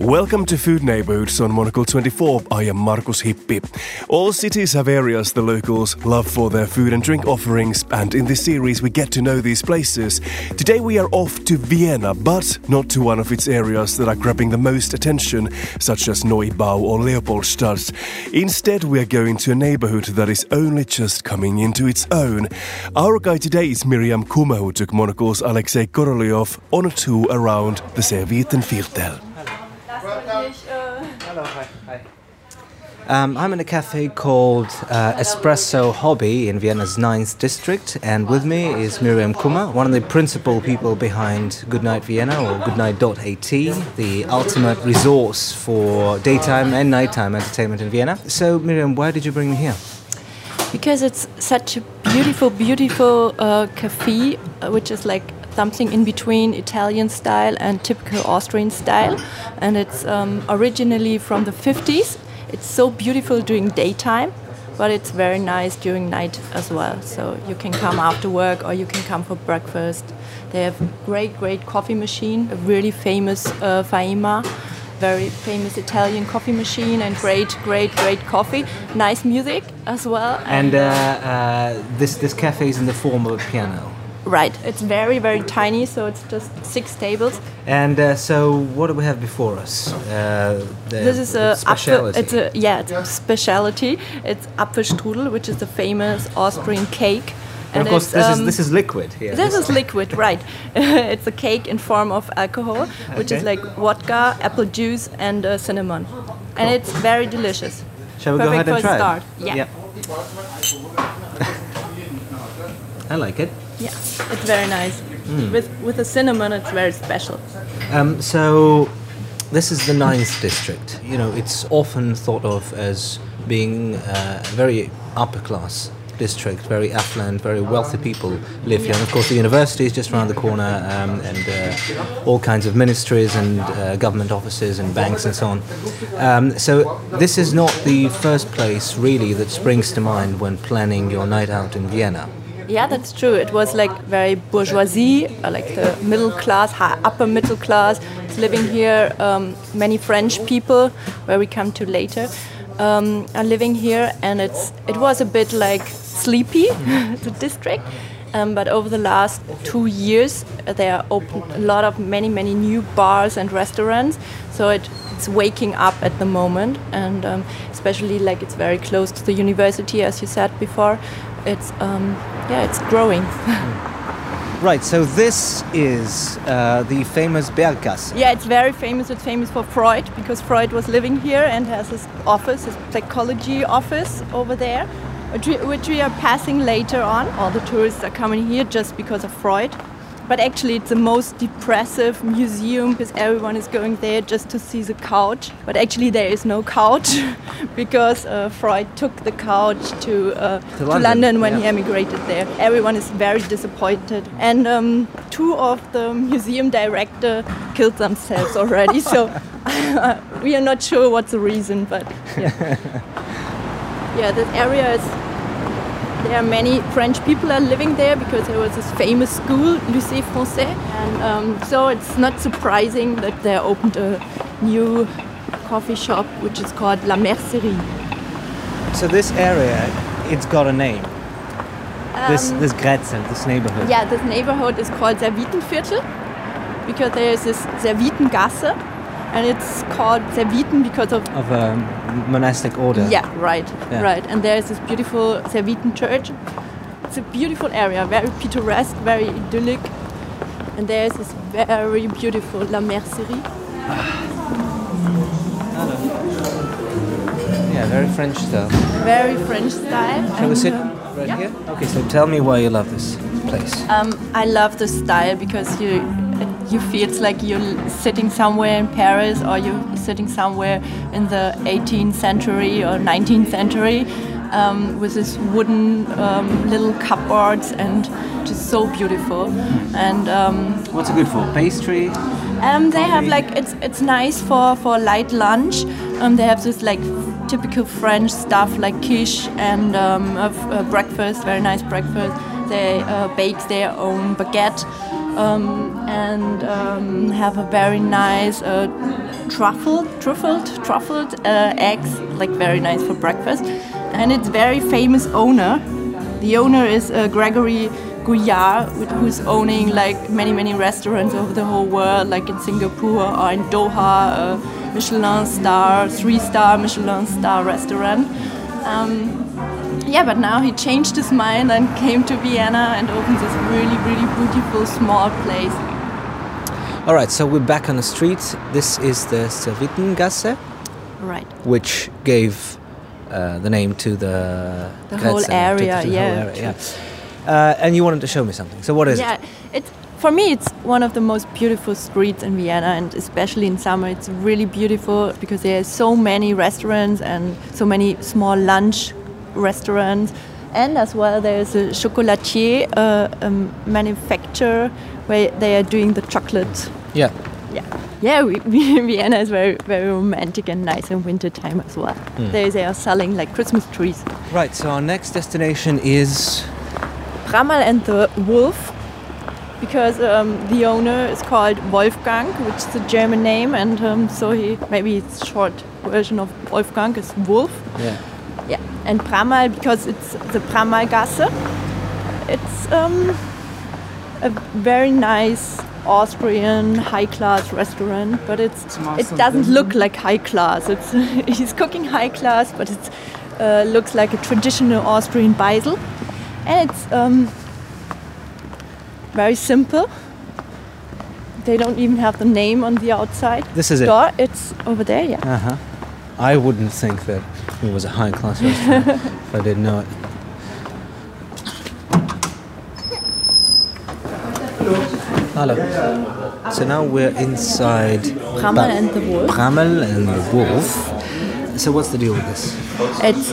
Welcome to Food Neighborhoods on Monocle 24. I am Markus Hippi. All cities have areas the locals love for their food and drink offerings, and in this series we get to know these places. Today we are off to Vienna, but not to one of its areas that are grabbing the most attention, such as Neubau or Leopoldstadt. Instead we are going to a neighborhood that is only just coming into its own. Our guide today is Miriam Kummer, who took Monocle's Alexei Korolyov on a tour around the Servietenviertel. Hello, hi. I'm in a cafe called Espresso Hobby in Vienna's 9th district, and with me is Miriam Kummer, one of the principal people behind Goodnight Vienna, or Goodnight.at, the ultimate resource for daytime and nighttime entertainment in Vienna. So, Miriam, why did you bring me here? Because it's such a beautiful cafe, which is like something in between Italian style and typical Austrian style, and it's originally from the 50s. It's so beautiful during daytime, but it's very nice during night as well. So you can come after work or you can come for breakfast. They have a great coffee machine, a really famous Faima, very famous Italian coffee machine, and great coffee. Nice music as well. And this cafe is in the form of a piano. Right, it's very tiny, so it's just 6 tables. And so, what do we have before us? This is a specialty. It's a specialty. It's Apfelstrudel, which is the famous Austrian cake. And of course, this is liquid here. This is liquid, right? It's a cake in form of alcohol, which is like vodka, apple juice, and cinnamon, and it's very delicious. Shall we go ahead and try start. it? Yeah. I like it. Yeah, it's very nice. With the cinnamon, it's very special. So, this is the 9th district. You know, it's often thought of as being a very upper class district, very affluent, very wealthy people live here. And of course, the university is just around the corner, and all kinds of ministries and government offices and banks and so on. So, this is not the first place really that springs to mind when planning your night out in Vienna. Yeah, that's true. It was like very bourgeoisie, like the middle class, upper middle class. It's living here. Many French people, where we come to later, are living here, and it was a bit like sleepy, the district. But over the last 2 years, there are opened many new bars and restaurants. So it's waking up at the moment, and especially like it's very close to the university, as you said before. It's growing. Right, so this is the famous Berggasse. Yeah, it's very famous. It's famous for Freud, because Freud was living here and has his office, his psychology office over there, which we are passing later on. All the tourists are coming here just because of Freud. But actually it's the most depressive museum, because everyone is going there just to see the couch. But actually there is no couch, because Freud took the couch to London when he emigrated there. Everyone is very disappointed. And 2 of the museum director killed themselves already. So we are not sure what's the reason, but yeah. Yeah, this area is... There are many French people are living there, because there was this famous school, Lycée Français, and so it's not surprising that they opened a new coffee shop, which is called La Mercerie. So this area, it's got a name. This Grätzel, this neighborhood. Yeah, this neighborhood is called Servietenviertel, because there is this Servietengasse, and it's called Servieten because of a monastic order. Yeah, right. And there is this beautiful Servieten church. It's a beautiful area, very picturesque, very idyllic. And there is this very beautiful La Mercerie. Yeah, very French style. Very French style. Shall we sit right here? Okay, so tell me why you love this place. I love the style because you feel it's like you're sitting somewhere in Paris, or you're sitting somewhere in the 18th century or 19th century, with this wooden little cupboards, and just so beautiful. And what's it good for? Pastry? They have like it's nice for light lunch. They have this like typical French stuff like quiche and breakfast, very nice breakfast. They bake their own baguette. And have a very nice truffled eggs, like very nice for breakfast. And it's very famous owner. The owner is Gregory Guyard, who's owning like many restaurants over the whole world, like in Singapore or in Doha, Michelin star, 3-star Michelin star restaurant. But now he changed his mind and came to Vienna and opened this really beautiful small place. All right, so we're back on the street. This is the Servitengasse, right? Which gave the name to the whole area. Yeah. And you wanted to show me something. So what is it? Yeah, for me it's one of the most beautiful streets in Vienna, and especially in summer it's really beautiful because there are so many restaurants and so many small lunch restaurants, and as well there's a chocolatier, a manufacturer where they are doing the chocolate. Yeah. Vienna is very romantic and nice in winter time as well. They are selling like Christmas trees. Right, so our next destination is Bramall and the Wolf, because the owner is called Wolfgang, which is a German name, and so maybe it's short version of Wolfgang is Wolf. Yeah. And Bramall because it's the Bramallgasse. It's a very nice Austrian high-class restaurant, but it doesn't look like high class. He's cooking high class, but it looks like a traditional Austrian Beisel, and it's very simple. They don't even have the name on the outside. This is door. It's over there, yeah. I wouldn't think that it was a high-class restaurant if I didn't know it. Hello. So now we're inside Bramall and the Wolf. Bramall and the Wolf. So what's the deal with this? It's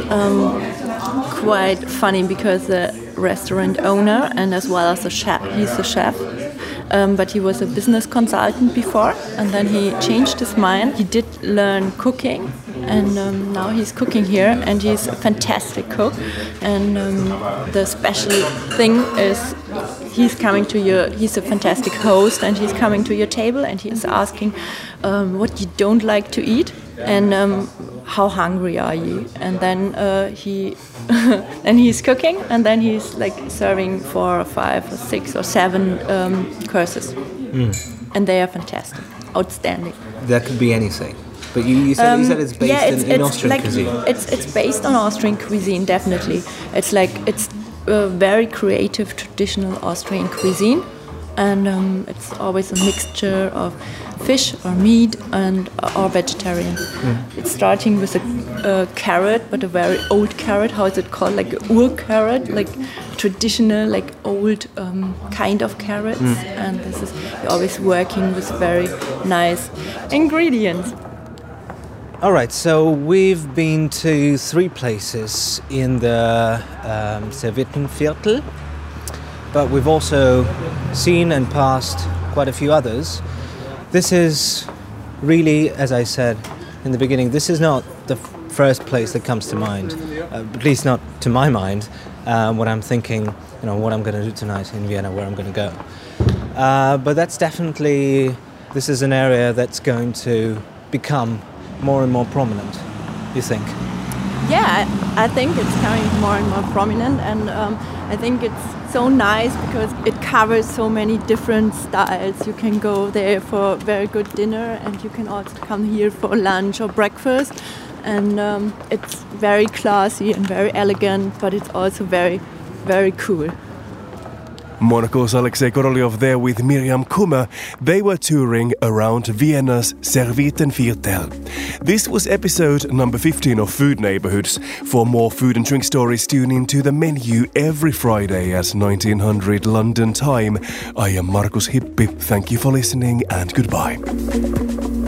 quite funny because the restaurant owner and as well as the chef, he's the chef, but he was a business consultant before, and then he changed his mind. He did learn cooking, and now he's cooking here, and he's a fantastic cook. And the special thing is he's a fantastic host, and he's coming to your table and he's asking what you don't like to eat and how hungry are you, and then and he's cooking, and then he's like serving 4 or 5 or 6 or 7 courses, and they are fantastic, outstanding. That could be anything. But you said it's based in Austrian cuisine. It's based on Austrian cuisine, definitely. It's a very creative, traditional Austrian cuisine, and it's always a mixture of fish or meat or vegetarian. It's starting with a carrot, but a very old carrot. How is it called? Like a Ur-carrot, like traditional, like old kind of carrots. And you're always working with very nice ingredients. All right, so we've been to 3 places in the Servitenviertel, but we've also seen and passed quite a few others. This is really, as I said in the beginning, this is not the first place that comes to mind, at least not to my mind, when I'm thinking, what I'm going to do tonight in Vienna, where I'm going to go. But that's definitely, this is an area that's going to become more and more prominent, you think? Yeah, I think it's becoming more and more prominent, and I think it's so nice because it covers so many different styles. You can go there for very good dinner, and you can also come here for lunch or breakfast, and it's very classy and very elegant, but it's also very, very cool. Monocle's Alexei Korolyov there with Miriam Kummer. They were touring around Vienna's Servitenviertel. This was episode number 15 of Food Neighborhoods. For more food and drink stories, tune in to The Menu every Friday at 1900 London time. I am Markus Hippi. Thank you for listening and goodbye.